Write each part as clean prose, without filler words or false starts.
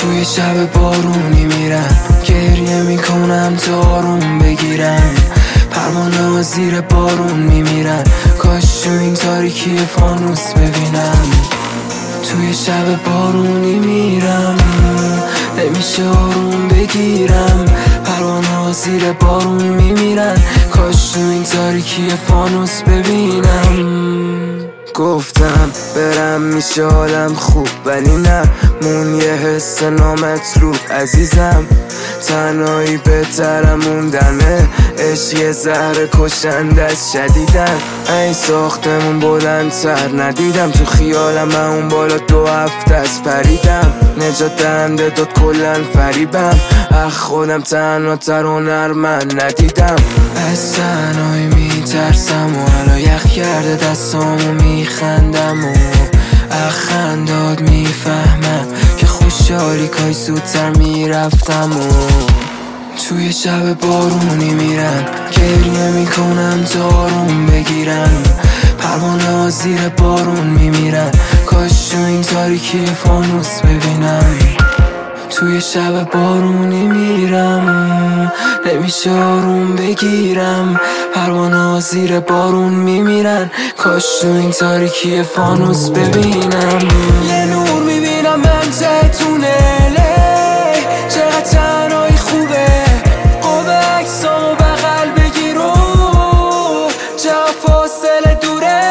توی شب بارونی میرم، گریه میکنم تا آروم بگیرم. پروانه ها زیر بارون میمیرن، کاش تو این تاریکی فانوس ببینم. توی شب بارونی میرم، نمیشه آروم بگیرم. پروانه ها زیر بارون میمیرن، کاش تو این تاریکی فانوس ببینم. گفتم برم میشه حالم خوب، ولی نه، مون یه حس نامطلوب. عزیزم تنهایی بهترم موندنه، عشق یه زهر کشنده از شدیدن. این ساختمون بلندتر ندیدم، تو خیالم من اون بالا 2 هفته از پریدم. نجات دهنده داد کلن فریبم، خودم تنها تر هنرمند ندیدم. از تنهایی میترسم و حالا یخ کرده دستامو میخندم و خندات میفهمم که خوشحالی کاش زودتر میرفتم. و توی شب بارونی میرم، گریه میکنم تا آروم بگیرم. پروانه ها زیر بارون میمیرن، کاش تو این تاریکی فانوس ببینم. توی شب بارونی میرم، نمیشه آروم بگیرم. پروانه ها زیر بارون میمیرن، کاش تو این تاریکی فانوس ببینم. یه نور میبینم من ته تونله، چقدر تنهایی خوبه. قاب عکسامو بغل بگیر و چقدر فاصله دوره.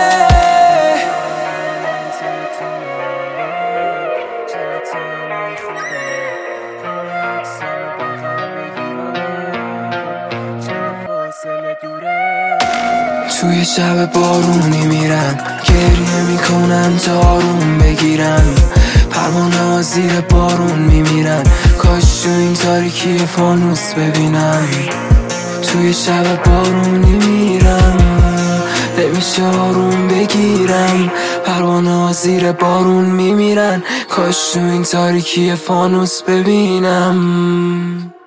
توی شب بارونی میرم، گریه میکنم تا آروم بگیرم. پروانه ها زیر بارون میمیرن، کاش تو این تاریکی فانوس ببینم. توی شب بارونی میرم، نمیشه آروم بگیرم. پروانه ها زیر بارون میمیرن، کاش تو این تاریکی فانوس ببینم.